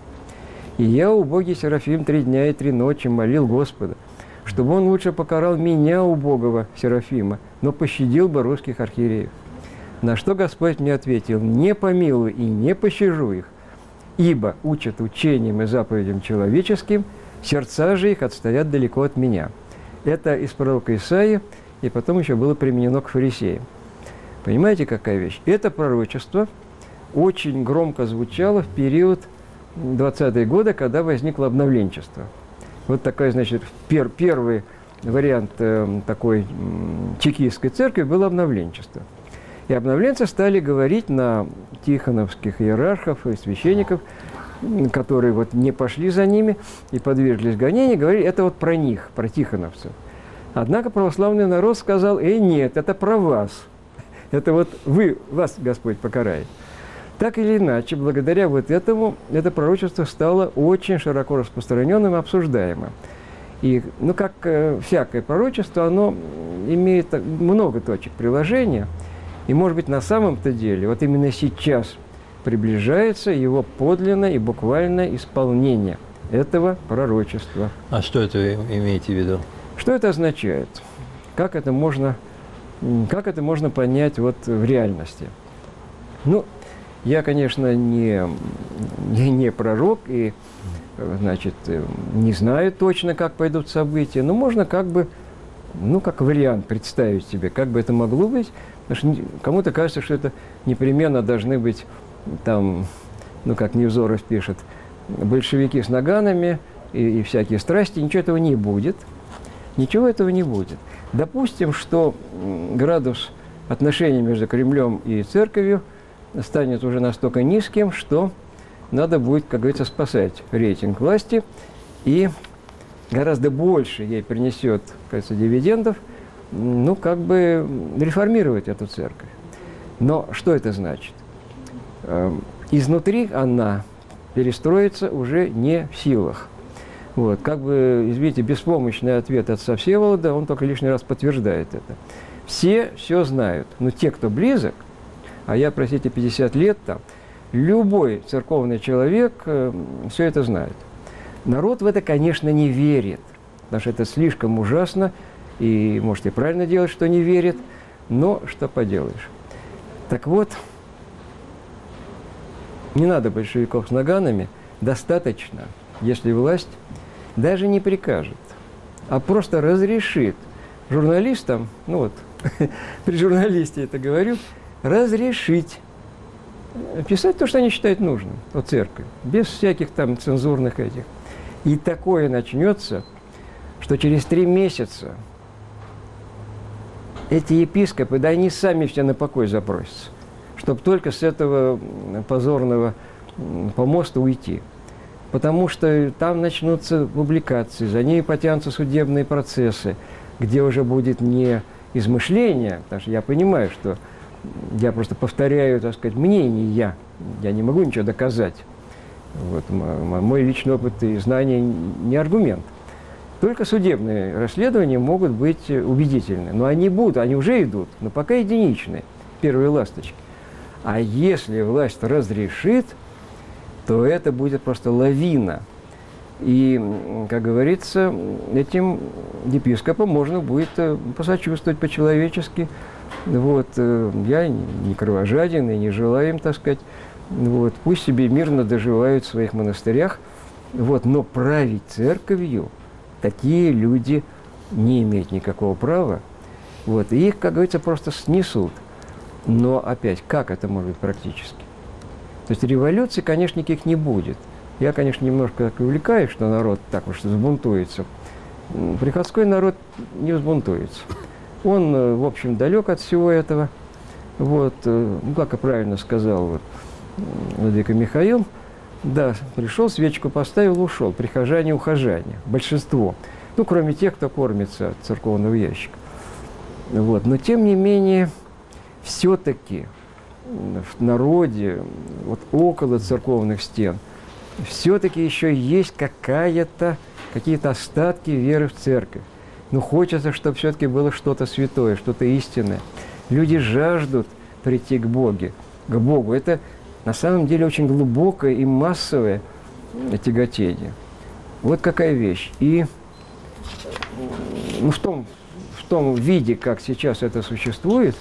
И я, убогий Серафим, три дня и три ночи молил Господа, чтобы Он лучше покарал меня, убогого Серафима, но пощадил бы русских архиереев. На что Господь мне ответил: не помилую и не пощажу их, ибо учат учением и заповедям человеческим, сердца же их отстоят далеко от меня. Это из пророка Исаии, и потом еще было применено к фарисеям. Понимаете, какая вещь? Это пророчество очень громко звучало в период двадцатые годы, когда возникло обновленчество. Вот такой, значит, пер, первый вариант э, такой э, чекистской церкви было обновленчество. И обновленцы стали говорить на тихоновских иерархов и священников, которые вот не пошли за ними и подверглись гонению, говорили, это вот про них, про тихоновцев. Однако православный народ сказал, э, нет, это про вас. Это вот вы, вас Господь покарает. Так или иначе, благодаря вот этому, это пророчество стало очень широко распространенным и обсуждаемым. И, ну, как э, всякое пророчество, оно имеет много точек приложения. И, может быть, на самом-то деле, вот именно сейчас приближается его подлинное и буквальное исполнение этого пророчества. А что это вы имеете в виду? Что это означает? Как это можно, как это можно понять вот в реальности? Ну, я, конечно, не, не, не пророк и, значит, не знаю точно, как пойдут события, но можно как бы, ну, как вариант представить себе, как бы это могло быть. Потому что кому-то кажется, что это непременно должны быть там, ну, как Невзоров пишет, большевики с наганами и, и всякие страсти. Ничего этого не будет. Ничего этого не будет. Допустим, что градус отношений между Кремлем и Церковью станет уже настолько низким, что надо будет, как говорится, спасать рейтинг власти, и гораздо больше ей принесет, кажется, дивидендов, ну, как бы реформировать эту церковь. Но что это значит? Изнутри она перестроиться уже не в силах. Вот, как бы, извините, беспомощный ответ отца Всеволода, он только лишний раз подтверждает это. Все все знают, но те, кто близок, а я, простите, пятьдесят лет там, любой церковный человек э, все это знает. Народ в это, конечно, не верит, потому что это слишком ужасно, и, может, и правильно делать, что не верит, но что поделаешь. Так вот, не надо большевиков с наганами, достаточно, если власть даже не прикажет, а просто разрешит журналистам, ну вот, при журналисте это говорю, разрешить писать то, что они считают нужным о церкви, без всяких там цензурных этих. И такое начнется, что через три месяца эти епископы, да они сами все на покой запросятся, чтобы только с этого позорного помоста уйти. Потому что там начнутся публикации, за ней потянутся судебные процессы, где уже будет не измышление, потому что я понимаю, что я просто повторяю, так сказать, мнение я, я не могу ничего доказать. Вот, мой личный опыт и знания не аргумент. Только судебные расследования могут быть убедительны. Но они будут, они уже идут, но пока единичные, первые ласточки. А если власть разрешит, то это будет просто лавина. И, как говорится, этим епископам можно будет посочувствовать по-человечески. Вот, я не кровожаден и не желаю им, так сказать, вот, пусть себе мирно доживают в своих монастырях, вот, но править церковью такие люди не имеют никакого права. Вот, и их, как говорится, просто снесут. Но опять, как это может быть практически? То есть революции, конечно, никаких не будет. Я, конечно, немножко так увлекаюсь, что народ так уж взбунтуется. Приходской народ не взбунтуется. Он, в общем, далек от всего этого. Вот, ну, как и правильно сказал вот, владыка Михаил, да, пришел, свечку поставил, ушел. Прихожане, ухожане. Большинство. Ну, кроме тех, кто кормится от церковного ящика. Вот. Но, тем не менее, все-таки в народе, вот около церковных стен, все-таки еще есть какая-то, какие-то остатки веры в церковь. Но хочется, чтобы все-таки было что-то святое, что-то истинное. Люди жаждут прийти к Боге, к Богу. Это на самом деле очень глубокое и массовое тяготение. Вот какая вещь. И ну, в том, в том виде, как сейчас это существует,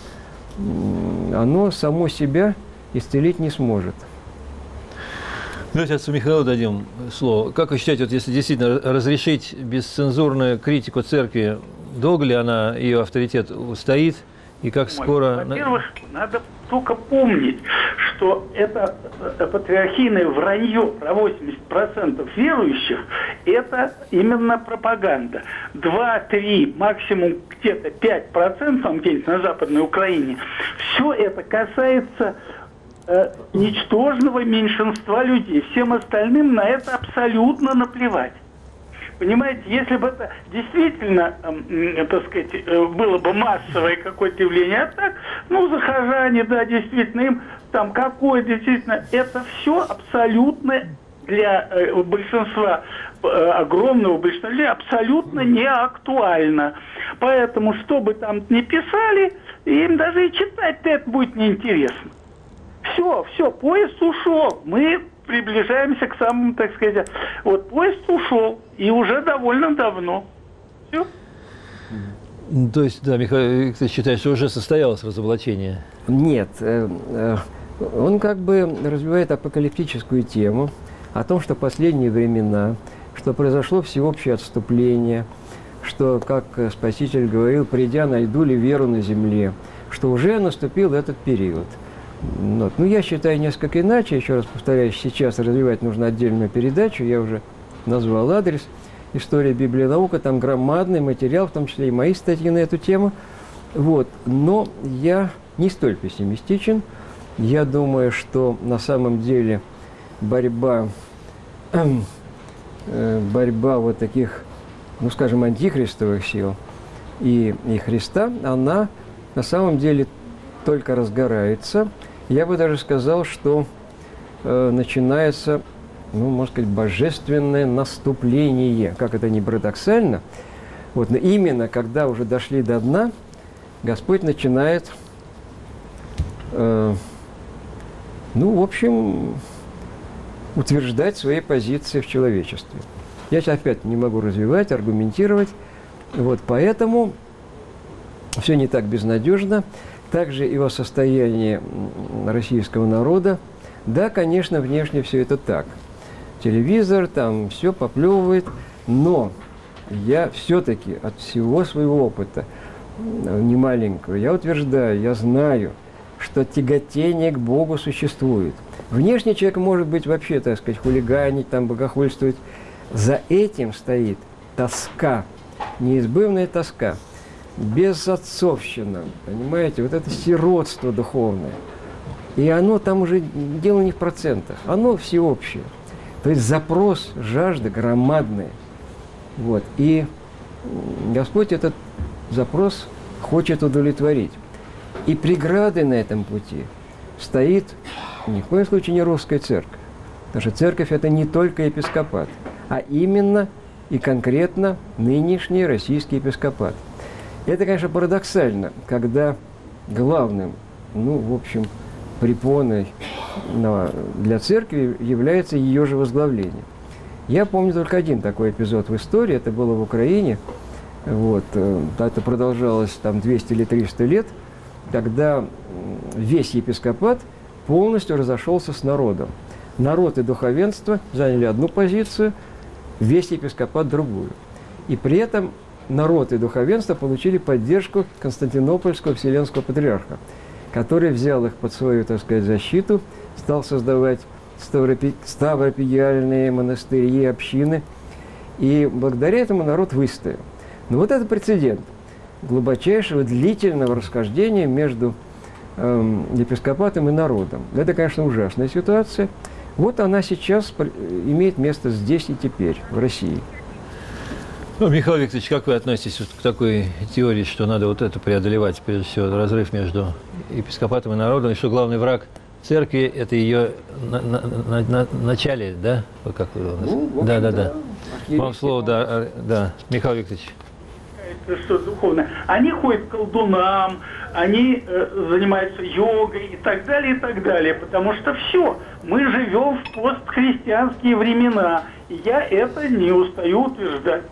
оно само себя исцелить не сможет. Давайте отцу Михаилу дадим слово. Как вы считаете, вот если действительно разрешить бесцензурную критику церкви, долго ли она, ее авторитет устоит, и как скоро... Во-первых, надо только помнить, что что это патриархийное вранье про восемьдесят процентов верующих, это именно пропаганда. два-три, максимум где-то пять процентов где-нибудь на Западной Украине. Все это касается э, ничтожного меньшинства людей. Всем остальным на это абсолютно наплевать. Понимаете, если бы это действительно, э, так сказать, э, было бы массовое какое-то явление, а так, ну, захожане, да, действительно, им там какое, действительно, это все абсолютно для э, большинства, э, огромного большинства людей, абсолютно не актуально. Поэтому, что бы там ни писали, им даже и читать-то это будет неинтересно. Все, все, поезд ушел, мы приближаемся к самому, так сказать, вот поезд ушел, и уже довольно давно. Все. То есть, да, Михаил Викторович считает, что уже состоялось разоблачение? Нет, э, э, он как бы развивает апокалиптическую тему о том, что в последние времена, что произошло всеобщее отступление, что, как Спаситель говорил, придя, найду ли веру на земле, что уже наступил этот период. Вот. Ну, я считаю несколько иначе, еще раз повторяю, сейчас развивать нужно отдельную передачу, я уже назвал адрес, «История Библии и наука», там громадный материал, в том числе и мои статьи на эту тему. Вот. Но я не столь пессимистичен, я думаю, что на самом деле борьба, э, борьба вот таких, ну, скажем, антихристовых сил и, и Христа, она на самом деле только разгорается. Я бы даже сказал, что э, начинается, ну, можно сказать, божественное наступление. Как это ни парадоксально. Вот, но именно когда уже дошли до дна, Господь начинает, э, ну, в общем, утверждать свои позиции в человечестве. Я сейчас опять не могу развивать, аргументировать. Вот, поэтому все не так безнадежно. Также и о состоянии российского народа. Да, конечно, внешне все это так. Телевизор, там все поплевывает, но я все-таки от всего своего опыта, немаленького, я утверждаю, я знаю, что тяготение к Богу существует. Внешне человек может быть вообще, так сказать, хулиганить, там, богохульствовать. За этим стоит тоска, неизбывная тоска. Безотцовщина, понимаете, вот это сиротство духовное. И оно там уже, дело не в процентах, оно всеобщее. То есть запрос, жажда громадная. Вот. И Господь этот запрос хочет удовлетворить. И преградой на этом пути стоит ни в коем случае не русская церковь. Потому что церковь – это не только епископат, а именно и конкретно нынешний российский епископат. Это, конечно, парадоксально, когда главным, ну, в общем, препоной для церкви является ее же возглавление. Я помню только один такой эпизод в истории, это было в Украине, вот, это продолжалось там двести или триста лет, когда весь епископат полностью разошелся с народом. Народ и духовенство заняли одну позицию, весь епископат другую. И при этом народ и духовенство получили поддержку Константинопольского Вселенского патриарха, который взял их под свою, так сказать, защиту, стал создавать ставропигиальные монастыри, общины, и благодаря этому народ выстоял. Но вот это прецедент глубочайшего длительного расхождения между эм, епископатом и народом. Это, конечно, ужасная ситуация. Вот она сейчас имеет место здесь и теперь, в России. Ну, Михаил Викторович, как вы относитесь вот к такой теории, что надо вот это преодолевать, прежде всего, разрыв между епископатом и народом, и что главный враг церкви – это ее на, на, на, на, начале, да? Как вы у нас? Ну, да, да, да. да. Вам слово, да, да. Михаил Викторович. Что духовное. Они ходят к колдунам, они э, занимаются йогой и так далее, и так далее. Потому что все, мы живем в постхристианские времена. И я это не устаю утверждать.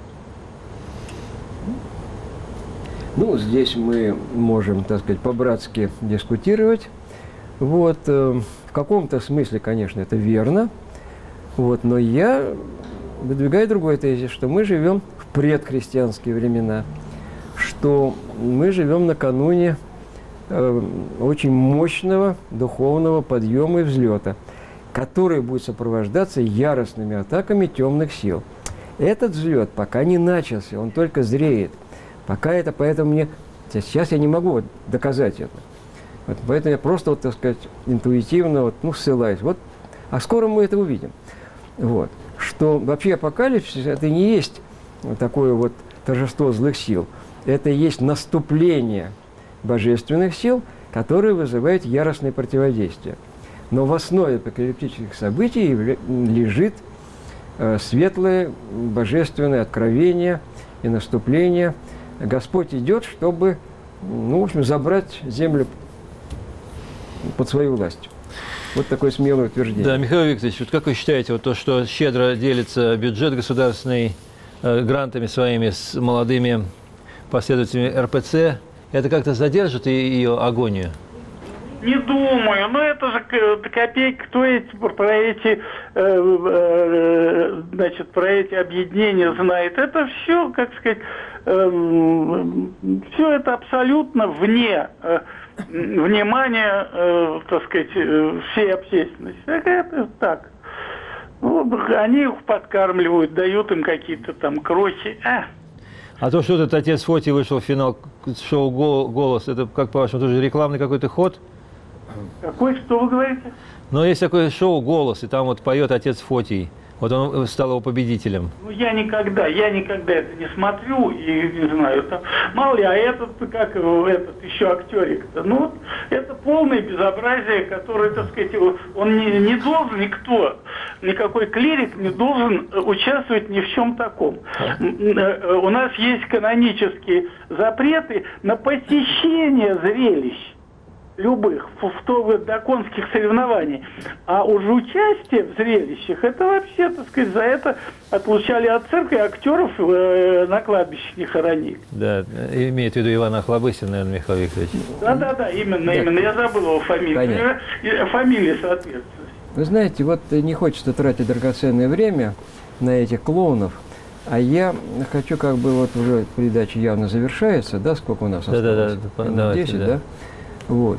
Ну, здесь мы можем, так сказать, по-братски дискутировать. Вот, э, в каком-то смысле, конечно, это верно. Вот, но я выдвигаю другой тезис, что мы живем в предхристианские времена, что мы живем накануне э, очень мощного духовного подъема и взлета, который будет сопровождаться яростными атаками темных сил. Этот взлет пока не начался, он только зреет. Пока это, поэтому мне... Сейчас я не могу вот доказать это. Вот, поэтому я просто, вот, так сказать, интуитивно вот, ну, ссылаюсь. Вот, а скоро мы это увидим. Вот. Что вообще апокалипсис – это не есть такое вот торжество злых сил. Это и есть наступление божественных сил, которые вызывают яростное противодействие. Но в основе апокалиптических событий лежит э, светлое божественное откровение и наступление. Господь идет, чтобы, ну, в общем, забрать землю под свою власть. Вот такое смелое утверждение. Да, Михаил Викторович, вот как вы считаете, вот то, что щедро делится бюджет государственный э, грантами своими с молодыми последователями эр пэ цэ, это как-то задержит ее агонию? Не думаю, но это же копейки, кто эти, про эти, э, э, значит, про эти объединения знает. Это все, как сказать, э, все это абсолютно вне э, внимания, э, так сказать, всей общественности. Это так. Ну, они их подкармливают, дают им какие-то там крохи. А. А то, что этот отец Фотий вышел в финал шоу «Голос», это, как по-вашему, тоже рекламный какой-то ход? Какой, что вы говорите? Ну, есть такое шоу «Голос», и там вот поет отец Фотий. Вот он стал его победителем. Ну, я никогда, я никогда это не смотрю и не знаю. Там, мало ли, а этот, как его, этот еще актерик-то, ну, это полное безобразие, которое, так сказать, он не, не должен, никто, никакой клирик не должен участвовать ни в чем таком. У нас есть канонические запреты на посещение зрелищ любых, в доконских соревнований. А уже участие в зрелищах, это вообще, так сказать, за это отлучали от церкви, актеров э, на кладбище не хоронили. Да, имеет в виду Ивана Охлобыстина, наверное, Михаил Викторович. Да. Да-да-да, именно, именно. Я забыл его фамилию. Фамилия соответствует. Вы знаете, вот не хочется тратить драгоценное время на этих клоунов, а я хочу, как бы, вот уже передача явно завершается, да, сколько у нас осталось? Да-да-да, десять, да? да? Вот.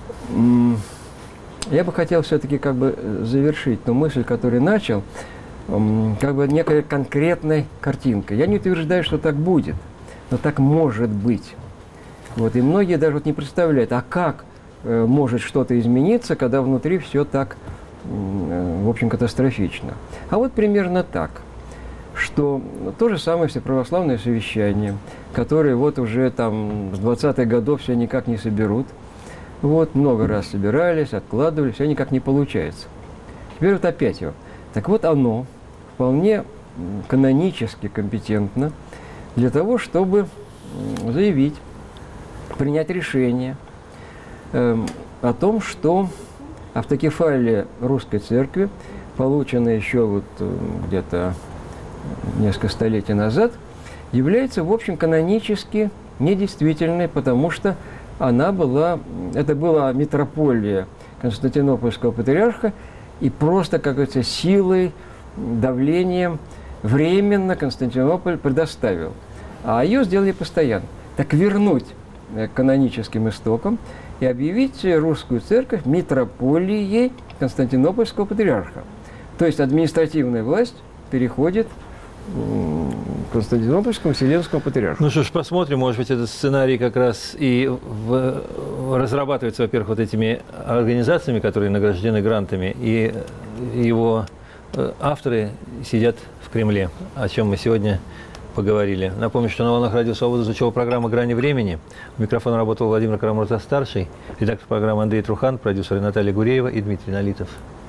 Я бы хотел все-таки как бы завершить ту мысль, которую начал, как бы некой конкретной картинкой. Я не утверждаю, что так будет, но так может быть. Вот. И многие даже вот не представляют, а как э, может что-то измениться, когда внутри все так, э, в общем, катастрофично. А вот примерно так, что то же самое всеправославное совещание, которое вот уже там с двадцатых годов все никак не соберут. Вот, много раз собирались, откладывали, все никак не получается. Теперь вот опять его. Так вот, оно вполне канонически компетентно для того, чтобы заявить, принять решение э, о том, что автокефалия Русской Церкви, полученная еще вот э, где-то несколько столетий назад, является, в общем, канонически недействительной, потому что она была, это была митрополия Константинопольского патриарха, и просто, как говорится, силой, давлением временно Константинополь предоставил. А ее сделали постоянно. Так вернуть к каноническим истокам и объявить Русскую Церковь митрополией Константинопольского патриарха. То есть административная власть переходит к Константинопольскому Вселенскому патриарху. Ну что ж, посмотрим, может быть, этот сценарий как раз и в, разрабатывается, во-первых, вот этими организациями, которые награждены грантами, и его авторы сидят в Кремле, о чем мы сегодня поговорили. Напомню, что на волнах Радио Свобода звучала программа «Грани времени». У микрофона работал Владимир Карамурза-старший, редактор программы Андрей Трухан, продюсеры Наталья Гуреева и Дмитрий Налитов.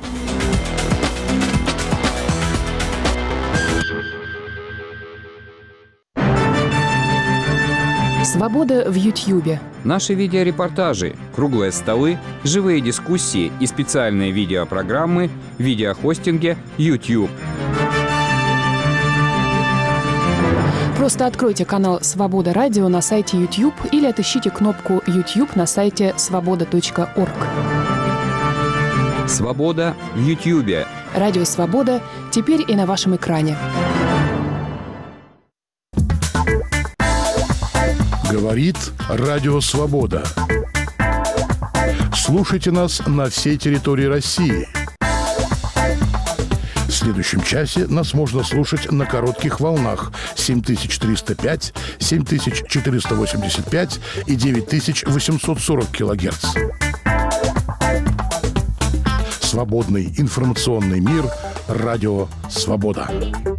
Свобода в Ютьюбе. Наши видеорепортажи, круглые столы, живые дискуссии и специальные видеопрограммы в видеохостинге YouTube. Просто откройте канал «Свобода Радио» на сайте YouTube или отыщите кнопку YouTube на сайте свобода точка орг. Свобода в Ютьюбе. Радио «Свобода» теперь и на вашем экране. Говорит Радио Свобода. Слушайте нас на всей территории России. В следующем часе нас можно слушать на коротких волнах семь тысяч триста пять, семь тысяч четыреста восемьдесят пять и девять тысяч восемьсот сорок килогерц. Свободный информационный мир. Радио «Свобода».